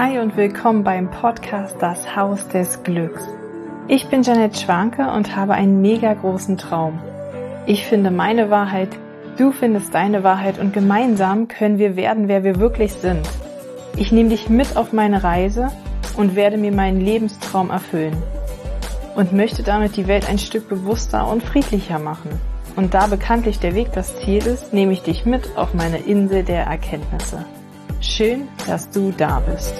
Hi und willkommen beim Podcast Das Haus des Glücks. Ich bin Janette Schwanke und habe einen mega großen Traum. Ich finde meine Wahrheit, du findest deine Wahrheit und gemeinsam können wir werden, wer wir wirklich sind. Ich nehme dich mit auf meine Reise und werde mir meinen Lebenstraum erfüllen und möchte damit die Welt ein Stück bewusster und friedlicher machen. Und da bekanntlich der Weg das Ziel ist, nehme ich dich mit auf meine Insel der Erkenntnisse. Schön, dass du da bist.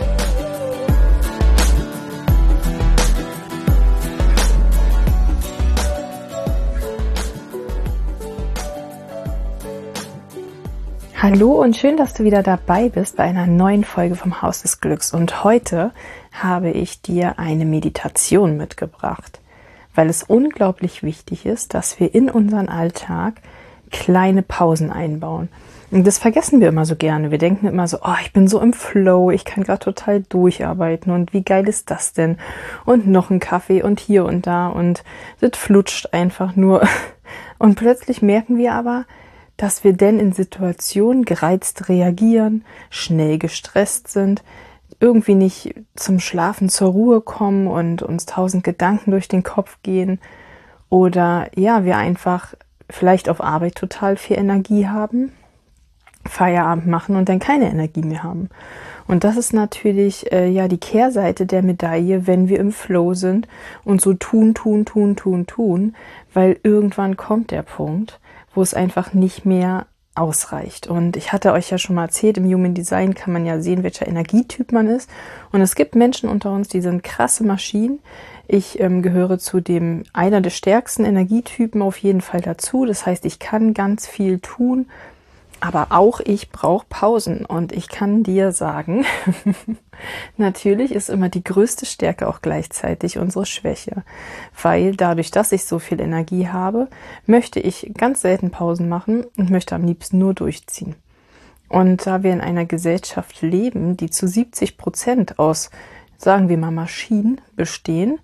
Hallo und schön, dass du wieder dabei bist bei einer neuen Folge vom Haus des Glücks. Und heute habe ich dir eine Meditation mitgebracht, weil es unglaublich wichtig ist, dass wir in unseren Alltag kleine Pausen einbauen. Und das vergessen wir immer so gerne. Wir denken immer so, oh, ich bin so im Flow, ich kann gerade total durcharbeiten und wie geil ist das denn? Und noch ein Kaffee und hier und da und das flutscht einfach nur. Und plötzlich merken wir aber, dass wir denn in Situationen gereizt reagieren, schnell gestresst sind, irgendwie nicht zum Schlafen zur Ruhe kommen und uns 1000 Gedanken durch den Kopf gehen oder ja, wir einfach vielleicht auf Arbeit total viel Energie haben, Feierabend machen und dann keine Energie mehr haben. Und das ist natürlich die Kehrseite der Medaille, wenn wir im Flow sind und so tun, weil irgendwann kommt der Punkt, wo es einfach nicht mehr ausreicht. Und ich hatte euch ja schon mal erzählt, im Human Design kann man ja sehen, welcher Energietyp man ist. Und es gibt Menschen unter uns, die sind krasse Maschinen. Ich gehöre zu einer der stärksten Energietypen auf jeden Fall dazu. Das heißt, ich kann ganz viel tun, aber auch ich brauche Pausen. Und ich kann dir sagen, natürlich ist immer die größte Stärke auch gleichzeitig unsere Schwäche. Weil dadurch, dass ich so viel Energie habe, möchte ich ganz selten Pausen machen und möchte am liebsten nur durchziehen. Und da wir in einer Gesellschaft leben, die zu 70% aus, sagen wir mal, Maschinen bestehen,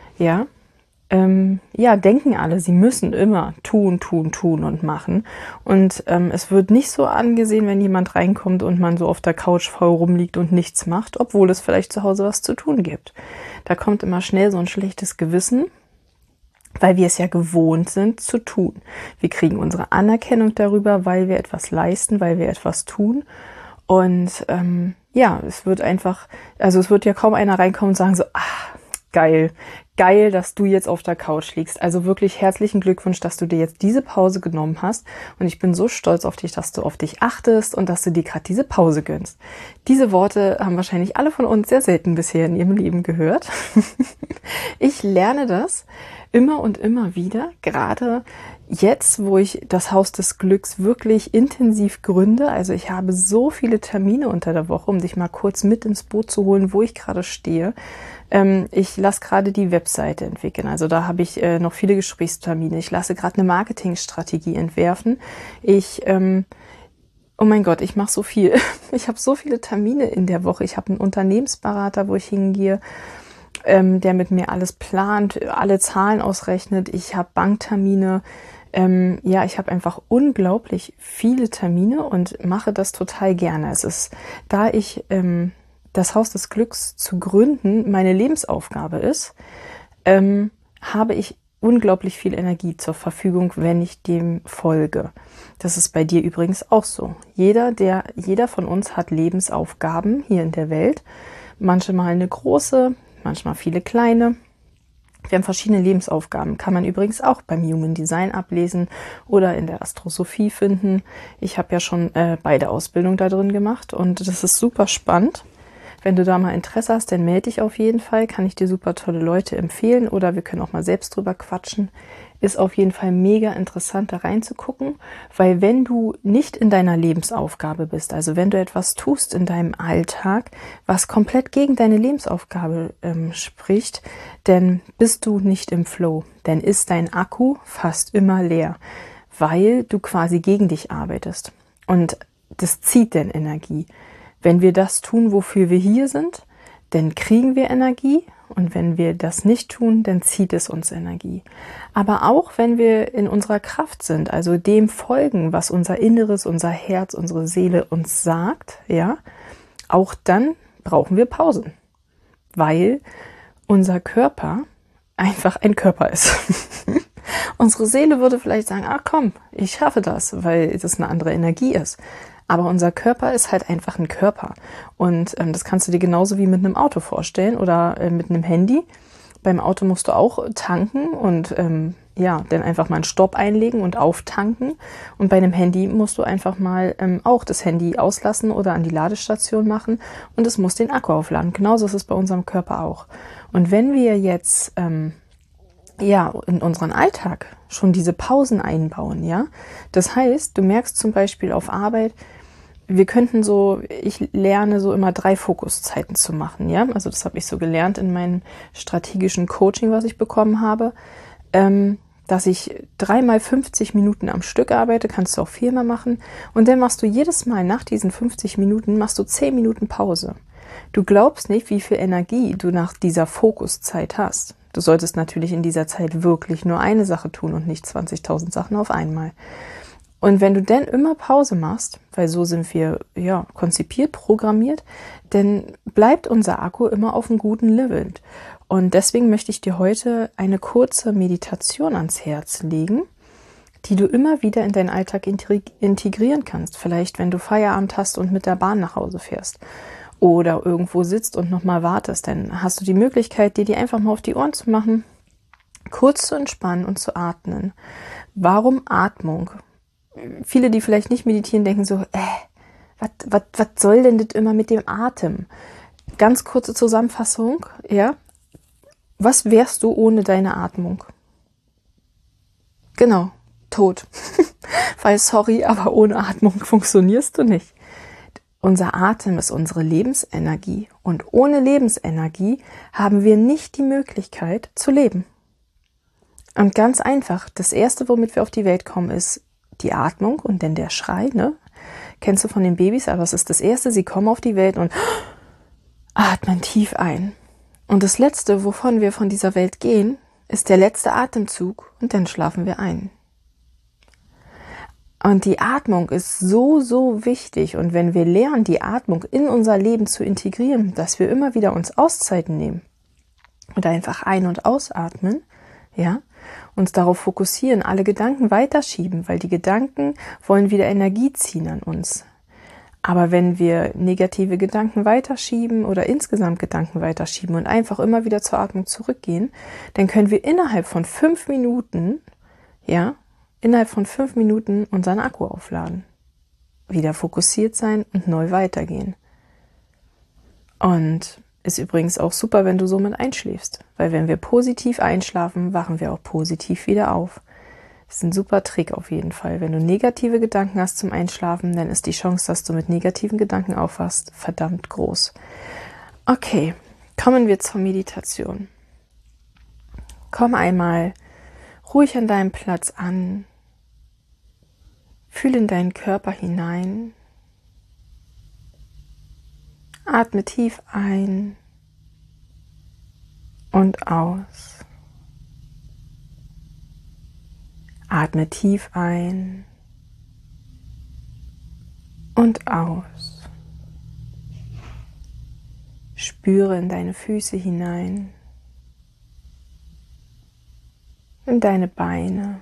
denken alle, sie müssen immer tun und machen. Und es wird nicht so angesehen, wenn jemand reinkommt und man so auf der Couch faul rumliegt und nichts macht, obwohl es vielleicht zu Hause was zu tun gibt. Da kommt immer schnell so ein schlechtes Gewissen, weil wir es ja gewohnt sind zu tun. Wir kriegen unsere Anerkennung darüber, weil wir etwas leisten, weil wir etwas tun. Und es wird ja kaum einer reinkommen und sagen so, geil, dass du jetzt auf der Couch liegst. Also wirklich herzlichen Glückwunsch, dass du dir jetzt diese Pause genommen hast. Und ich bin so stolz auf dich, dass du auf dich achtest und dass du dir gerade diese Pause gönnst. Diese Worte haben wahrscheinlich alle von uns sehr selten bisher in ihrem Leben gehört. Ich lerne das immer und immer wieder, gerade jetzt, wo ich das Haus des Glücks wirklich intensiv gründe. Also ich habe so viele Termine unter der Woche, um dich mal kurz mit ins Boot zu holen, wo ich gerade stehe. Ich lasse gerade die Webseite entwickeln. Also da habe ich noch viele Gesprächstermine. Ich lasse gerade eine Marketingstrategie entwerfen. Oh mein Gott, ich mache so viel. Ich habe so viele Termine in der Woche. Ich habe einen Unternehmensberater, wo ich hingehe, der mit mir alles plant, alle Zahlen ausrechnet. Ich habe Banktermine. Ich habe einfach unglaublich viele Termine und mache das total gerne. Es ist, da ich das Haus des Glücks zu gründen meine Lebensaufgabe ist, habe ich unglaublich viel Energie zur Verfügung, wenn ich dem folge. Das ist bei dir übrigens auch so. Jeder von uns hat Lebensaufgaben hier in der Welt. Manchmal eine große, manchmal viele kleine. Wir haben verschiedene Lebensaufgaben. Kann man übrigens auch beim Human Design ablesen oder in der Astrosophie finden. Ich habe ja schon beide Ausbildungen da drin gemacht und das ist super spannend. Wenn du da mal Interesse hast, dann melde dich auf jeden Fall. Kann ich dir super tolle Leute empfehlen oder wir können auch mal selbst drüber quatschen. Ist auf jeden Fall mega interessant, da reinzugucken, weil wenn du nicht in deiner Lebensaufgabe bist, also wenn du etwas tust in deinem Alltag, was komplett gegen deine Lebensaufgabe spricht, dann bist du nicht im Flow. Dann ist dein Akku fast immer leer, weil du quasi gegen dich arbeitest. Und das zieht dann Energie. Wenn wir das tun, wofür wir hier sind, dann kriegen wir Energie. Und wenn wir das nicht tun, dann zieht es uns Energie. Aber auch wenn wir in unserer Kraft sind, also dem folgen, was unser Inneres, unser Herz, unsere Seele uns sagt, auch dann brauchen wir Pausen, weil unser Körper einfach ein Körper ist. Unsere Seele würde vielleicht sagen, ach komm, ich schaffe das, weil das eine andere Energie ist. Aber unser Körper ist halt einfach ein Körper. Und das kannst du dir genauso wie mit einem Auto vorstellen oder mit einem Handy. Beim Auto musst du auch tanken und dann einfach mal einen Stopp einlegen und auftanken. Und bei einem Handy musst du einfach mal auch das Handy auslassen oder an die Ladestation machen und es muss den Akku aufladen. Genauso ist es bei unserem Körper auch. Und wenn wir jetzt in unseren Alltag schon diese Pausen einbauen, ja, das heißt, du merkst zum Beispiel auf Arbeit, ich lerne so immer 3 Fokuszeiten zu machen, ja, also das habe ich so gelernt in meinem strategischen Coaching, was ich bekommen habe, dass ich 3 mal 50 Minuten am Stück arbeite, kannst du auch 4 mal machen und dann machst du jedes Mal nach diesen 50 Minuten, machst du 10 Minuten Pause. Du glaubst nicht, wie viel Energie du nach dieser Fokuszeit hast. Du solltest natürlich in dieser Zeit wirklich nur eine Sache tun und nicht 20.000 Sachen auf einmal. Und wenn du dann immer Pause machst, weil so sind wir konzipiert, programmiert, dann bleibt unser Akku immer auf einem guten Level. Und deswegen möchte ich dir heute eine kurze Meditation ans Herz legen, die du immer wieder in deinen Alltag integrieren kannst. Vielleicht, wenn du Feierabend hast und mit der Bahn nach Hause fährst oder irgendwo sitzt und nochmal wartest, dann hast du die Möglichkeit, dir die einfach mal auf die Ohren zu machen, kurz zu entspannen und zu atmen. Warum Atmung? Viele, die vielleicht nicht meditieren, denken so, was soll denn das immer mit dem Atem? Ganz kurze Zusammenfassung, ja. Was wärst du ohne deine Atmung? Genau, tot. Weil, sorry, aber ohne Atmung funktionierst du nicht. Unser Atem ist unsere Lebensenergie und ohne Lebensenergie haben wir nicht die Möglichkeit zu leben. Und ganz einfach, das Erste, womit wir auf die Welt kommen, ist die Atmung und dann der Schrei, ne? Kennst du von den Babys, aber es ist das Erste, sie kommen auf die Welt und atmen tief ein. Und das Letzte, wovon wir von dieser Welt gehen, ist der letzte Atemzug und dann schlafen wir ein. Und die Atmung ist so, so wichtig. Und wenn wir lernen, die Atmung in unser Leben zu integrieren, dass wir immer wieder uns Auszeiten nehmen und einfach ein- und ausatmen, ja, uns darauf fokussieren, alle Gedanken weiterschieben, weil die Gedanken wollen wieder Energie ziehen an uns. Aber wenn wir negative Gedanken weiterschieben oder insgesamt Gedanken weiterschieben und einfach immer wieder zur Atmung zurückgehen, dann können wir innerhalb von 5 Minuten, unseren Akku aufladen, wieder fokussiert sein und neu weitergehen. Und ist übrigens auch super, wenn du somit einschläfst, weil wenn wir positiv einschlafen, wachen wir auch positiv wieder auf. Das ist ein super Trick auf jeden Fall. Wenn du negative Gedanken hast zum Einschlafen, dann ist die Chance, dass du mit negativen Gedanken aufwachst, verdammt groß. Okay, kommen wir zur Meditation. Komm einmal ruhig an deinem Platz an. Fühl in deinen Körper hinein. Atme tief ein und aus. Atme tief ein und aus. Spüre in deine Füße hinein, in deine Beine,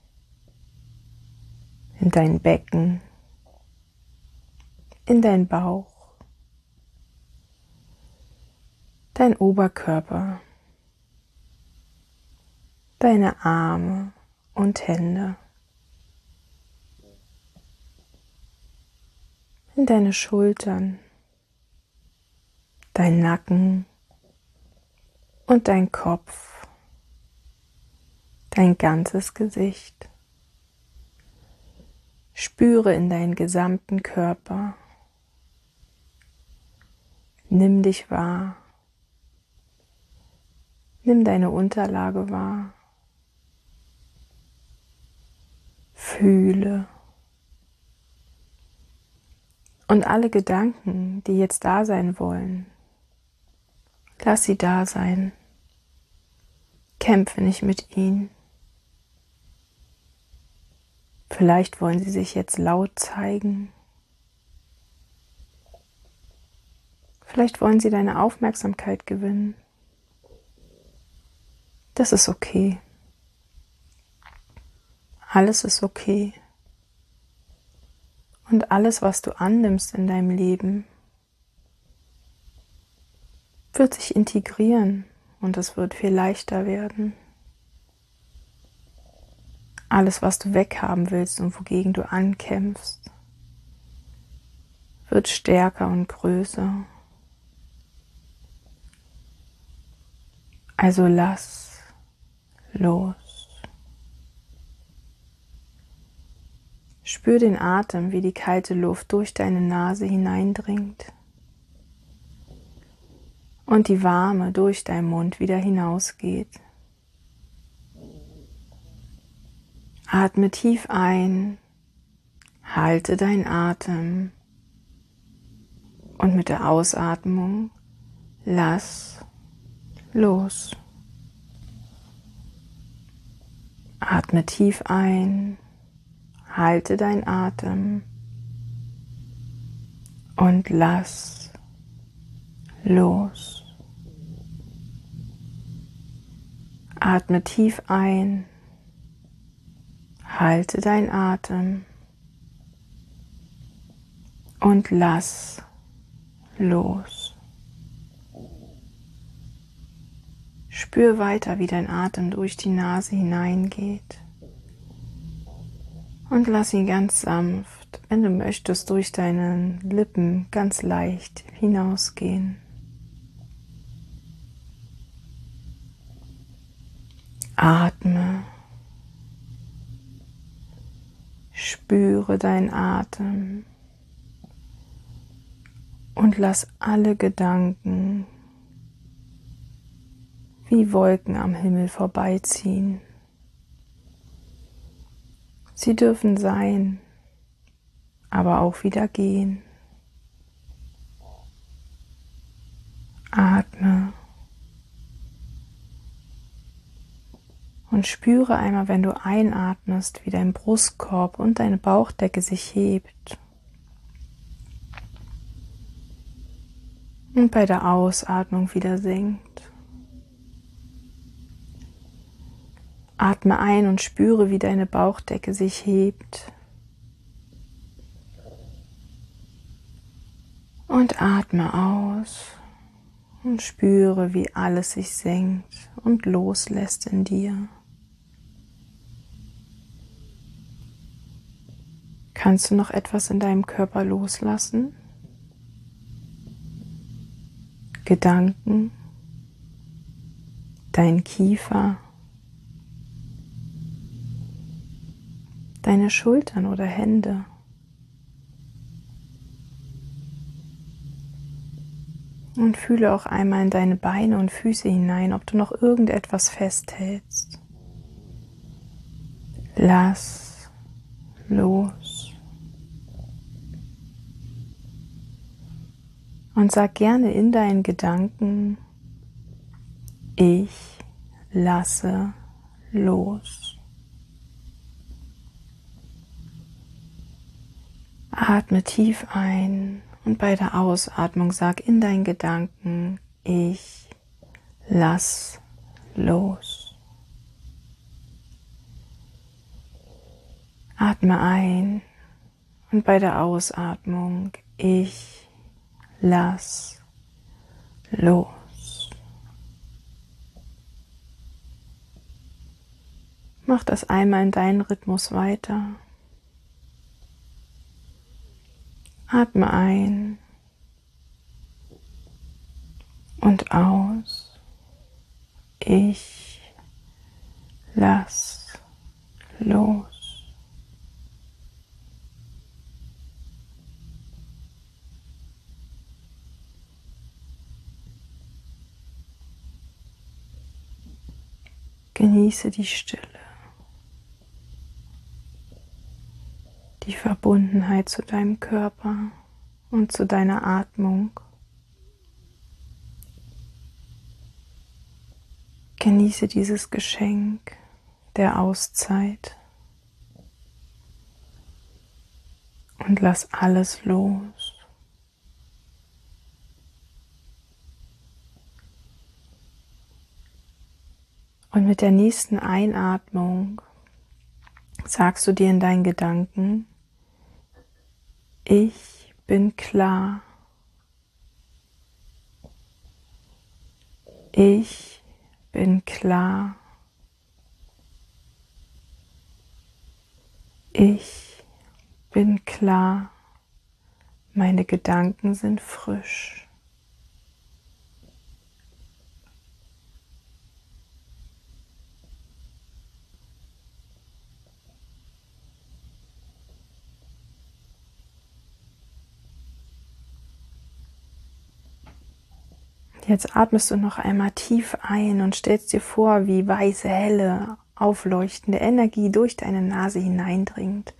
in dein Becken, in deinen Bauch, dein Oberkörper, deine Arme und Hände, in deine Schultern, dein Nacken und dein Kopf, dein ganzes Gesicht. Spüre in deinen gesamten Körper. Nimm dich wahr. Nimm deine Unterlage wahr. Fühle. Und alle Gedanken, die jetzt da sein wollen, lass sie da sein. Kämpfe nicht mit ihnen. Vielleicht wollen sie sich jetzt laut zeigen. Vielleicht wollen sie deine Aufmerksamkeit gewinnen. Das ist okay. Alles ist okay. Und alles, was du annimmst in deinem Leben, wird sich integrieren und es wird viel leichter werden. Alles, was du weghaben willst und wogegen du ankämpfst, wird stärker und größer. Also lass los. Spür den Atem, wie die kalte Luft durch deine Nase hineindringt und die warme durch deinen Mund wieder hinausgeht. Atme tief ein, halte deinen Atem und mit der Ausatmung lass los. Atme tief ein, halte deinen Atem und lass los. Atme tief ein, halte deinen Atem und lass los. Spür weiter, wie dein Atem durch die Nase hineingeht und lass ihn ganz sanft, wenn du möchtest, durch deine Lippen ganz leicht hinausgehen. Atme. Spüre deinen Atem und lass alle Gedanken wie Wolken am Himmel vorbeiziehen. Sie dürfen sein, aber auch wieder gehen. Atme und spüre einmal, wenn du einatmest, wie dein Brustkorb und deine Bauchdecke sich hebt. Und bei der Ausatmung wieder sinkt. Atme ein und spüre, wie deine Bauchdecke sich hebt. Und atme aus und spüre, wie alles sich senkt und loslässt in dir. Kannst du noch etwas in deinem Körper loslassen? Gedanken, dein Kiefer, deine Schultern oder Hände. Und fühle auch einmal in deine Beine und Füße hinein, ob du noch irgendetwas festhältst. Lass los. Und sag gerne in deinen Gedanken: Ich lasse los. Atme tief ein und bei der Ausatmung sag in deinen Gedanken: Ich lass los. Atme ein und bei der Ausatmung: Ich lass los. Mach das einmal in deinen Rhythmus weiter. Atme ein und aus. Ich lass los. Genieße die Stille, die Verbundenheit zu deinem Körper und zu deiner Atmung. Genieße dieses Geschenk der Auszeit und lass alles los. Und mit der nächsten Einatmung sagst du dir in deinen Gedanken: Ich bin klar. Ich bin klar. Ich bin klar. Meine Gedanken sind frisch. Jetzt atmest du noch einmal tief ein und stellst dir vor, wie weiße, helle, aufleuchtende Energie durch deine Nase hineindringt.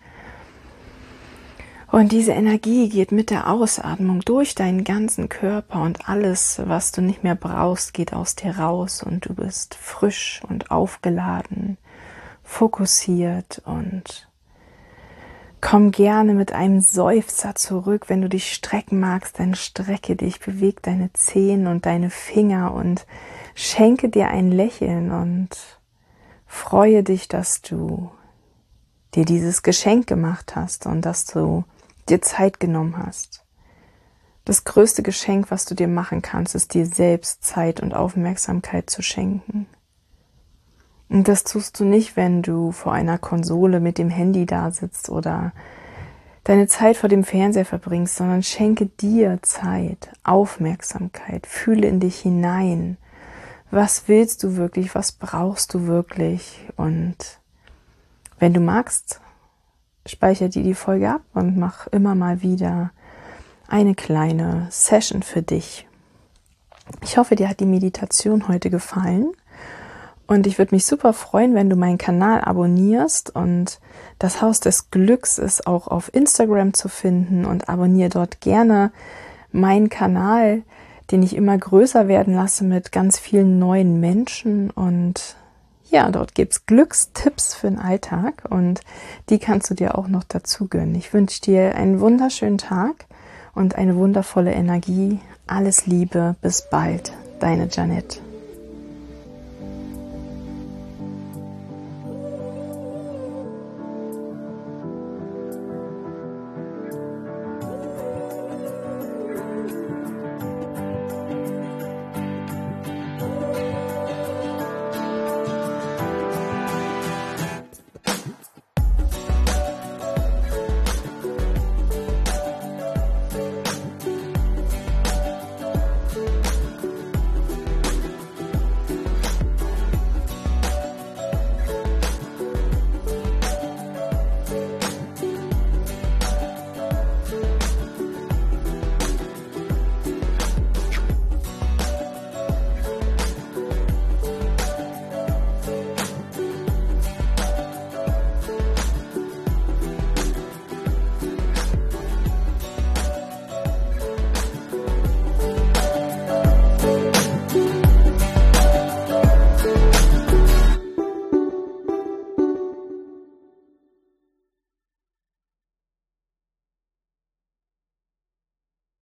Und diese Energie geht mit der Ausatmung durch deinen ganzen Körper und alles, was du nicht mehr brauchst, geht aus dir raus und du bist frisch und aufgeladen, fokussiert und komm gerne mit einem Seufzer zurück. Wenn du dich strecken magst, dann strecke dich, beweg deine Zehen und deine Finger und schenke dir ein Lächeln und freue dich, dass du dir dieses Geschenk gemacht hast und dass du dir Zeit genommen hast. Das größte Geschenk, was du dir machen kannst, ist dir selbst Zeit und Aufmerksamkeit zu schenken. Und das tust du nicht, wenn du vor einer Konsole mit dem Handy da sitzt oder deine Zeit vor dem Fernseher verbringst, sondern schenke dir Zeit, Aufmerksamkeit, fühle in dich hinein. Was willst du wirklich? Was brauchst du wirklich? Und wenn du magst, speichere dir die Folge ab und mach immer mal wieder eine kleine Session für dich. Ich hoffe, dir hat die Meditation heute gefallen. Und ich würde mich super freuen, wenn du meinen Kanal abonnierst, und das Haus des Glücks ist auch auf Instagram zu finden, und abonniere dort gerne meinen Kanal, den ich immer größer werden lasse mit ganz vielen neuen Menschen, und ja, dort gibt es Glückstipps für den Alltag und die kannst du dir auch noch dazu gönnen. Ich wünsche dir einen wunderschönen Tag und eine wundervolle Energie. Alles Liebe, bis bald, deine Janette.